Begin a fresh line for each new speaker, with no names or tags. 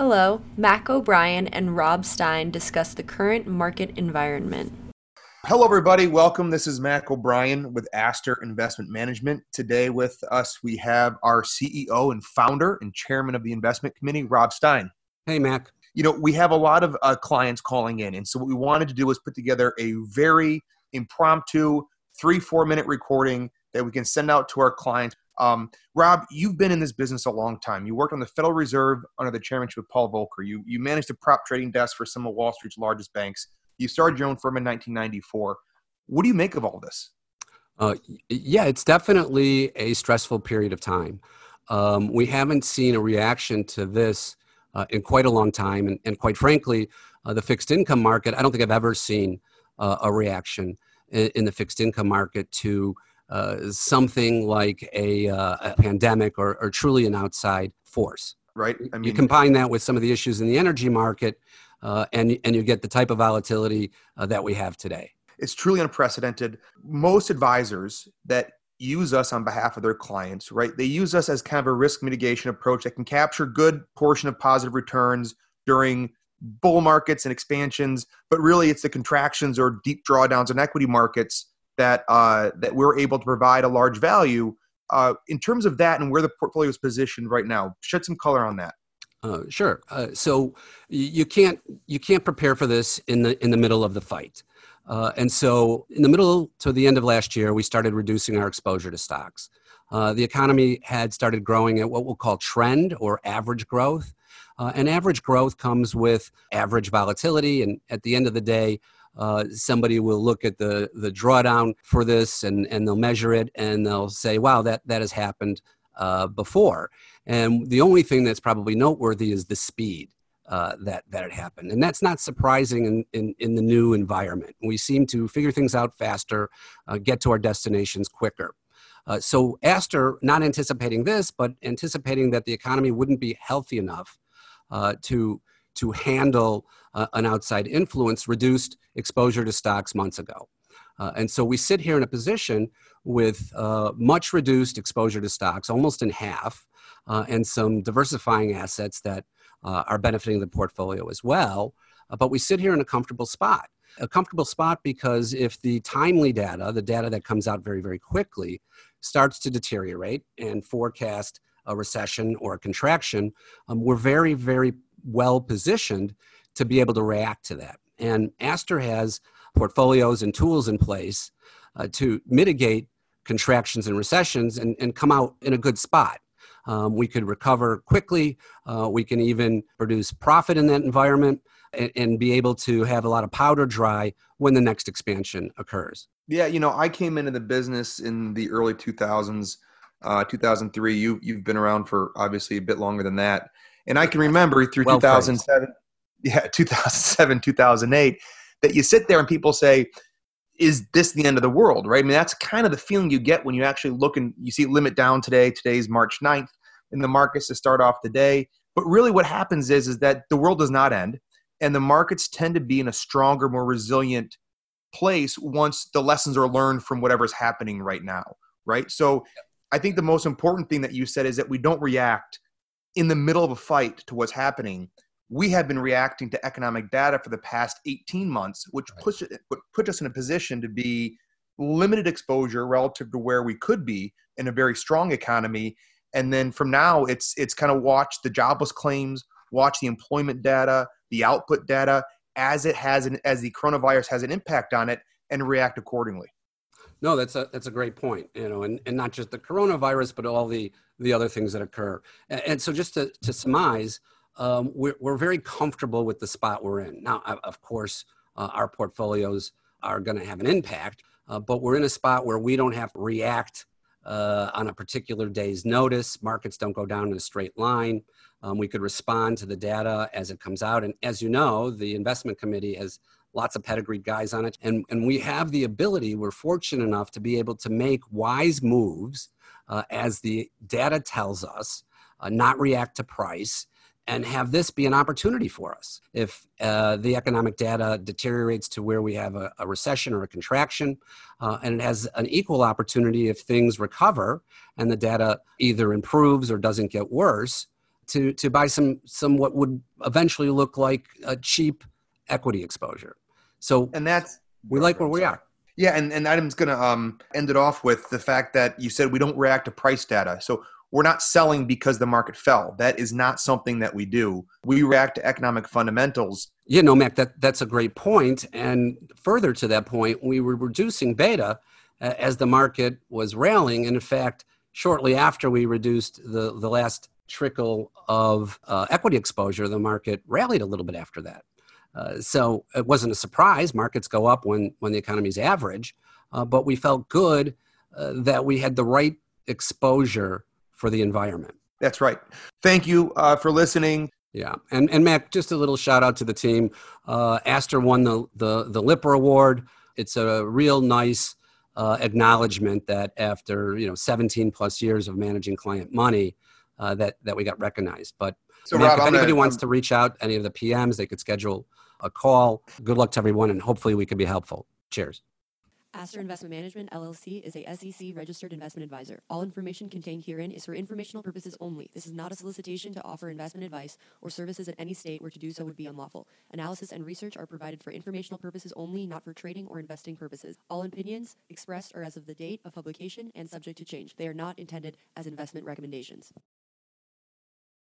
Hello, Mac O'Brien and Rob Stein discuss the current market environment.
Hello, everybody. Welcome. This is Mac O'Brien with Aster Investment Management. Today with us, we have our CEO and founder and chairman of the investment committee, Rob Stein.
Hey, Mac.
We have a lot of clients calling in. And so what we wanted to do was put together a very impromptu 3-4 minute recording that we can send out to our clients. Rob, you've been in this business a long time. You worked on the Federal Reserve under the chairmanship of Paul Volcker. You managed the prop trading desk for some of Wall Street's largest banks. You started your own firm in 1994. What do you make of all this?
Yeah, it's definitely a stressful period of time. We haven't seen a reaction to this in quite a long time. And quite frankly, the fixed income market, I don't think I've ever seen a reaction in the fixed income market to something like a pandemic or truly an outside force.
Right.
You combine that with some of the issues in the energy market, and you get the type of volatility that we have today.
It's truly unprecedented. Most advisors that use us on behalf of their clients, right, they use us as kind of a risk mitigation approach that can capture good portion of positive returns during bull markets and expansions, but really it's the contractions or deep drawdowns in equity markets that we're able to provide a large value. In terms of that and where the portfolio is positioned right now, shed some color on that.
Sure. So you can't prepare for this in the middle of the fight. And so in the middle to the end of last year, we started reducing our exposure to stocks. The economy had started growing at what we'll call trend or average growth. And average growth comes with average volatility. And at the end of the day, somebody will look at the drawdown for this and they'll measure it and they'll say, wow, that has happened before. And the only thing that's probably noteworthy is the speed that it happened. And that's not surprising in the new environment. We seem to figure things out faster, get to our destinations quicker. So Aster, not anticipating this, but anticipating that the economy wouldn't be healthy enough to handle an outside influence, reduced exposure to stocks months ago. And so we sit here in a position with much reduced exposure to stocks, almost in half, and some diversifying assets that are benefiting the portfolio as well. But we sit here in a comfortable spot. A comfortable spot because if the timely data, the data that comes out very, very quickly, starts to deteriorate and forecast a recession or a contraction, we're very, very well positioned to be able to react to that. And Aster has portfolios and tools in place to mitigate contractions and recessions and come out in a good spot. We could recover quickly. We can even produce profit in that environment and be able to have a lot of powder dry when the next expansion occurs.
Yeah, I came into the business in the early 2000s, 2003. You've been around for obviously a bit longer than that. And I can remember through 2007, 2008, that you sit there and people say, is this the end of the world, right? I mean, that's kind of the feeling you get when you actually look and you see limit down today. Today's March 9th in the markets to start off the day. But really what happens is that the world does not end and the markets tend to be in a stronger, more resilient place once the lessons are learned from whatever's happening right now, right? So I think the most important thing that you said is that we don't react in the middle of a fight to what's happening. We have been reacting to economic data for the past 18 months, which put us in a position to be limited exposure relative to where we could be in a very strong economy. And then from now, it's kind of watch the jobless claims, watch the employment data, the output data as the coronavirus has an impact on it, and react accordingly.
No, that's a great point. And not just the coronavirus, but all the other things that occur. And so just to surmise. We're very comfortable with the spot we're in. Now, of course, our portfolios are going to have an impact, but we're in a spot where we don't have to react on a particular day's notice. Markets don't go down in a straight line. We could respond to the data as it comes out. And as you know, the investment committee has lots of pedigreed guys on it. And we have the ability, we're fortunate enough to be able to make wise moves as the data tells us, not react to price, and have this be an opportunity for us. If the economic data deteriorates to where we have a recession or a contraction, and it has an equal opportunity if things recover and the data either improves or doesn't get worse, to buy some what would eventually look like a cheap equity exposure. So
And that's
we like where we are.
Yeah, and Adam's going to end it off with the fact that you said we don't react to price data. So we're not selling because the market fell. That is not something that we do. We react to economic fundamentals.
Yeah, no, Mac, that's a great point. And further to that point, we were reducing beta as the market was rallying. And in fact, shortly after we reduced the last trickle of equity exposure, the market rallied a little bit after that. So it wasn't a surprise. Markets go up when the economy's average, but we felt good that we had the right exposure for the environment.
That's right. Thank you for listening.
Yeah, and Mac, just a little shout out to the team. Astor won the Lipper Award. It's a real nice acknowledgement that after 17 plus years of managing client money, that we got recognized. But
So
Mac,
Rob,
if anybody wants to reach out, any of the PMs, they could schedule a call. Good luck to everyone, and hopefully we can be helpful. Cheers.
Astor Investment Management, LLC is a SEC registered investment advisor. All information contained herein is for informational purposes only. This is not a solicitation to offer investment advice or services in any state where to do so would be unlawful. Analysis and research are provided for informational purposes only, not for trading or investing purposes. All opinions expressed are as of the date of publication and subject to change. They are not intended as investment recommendations.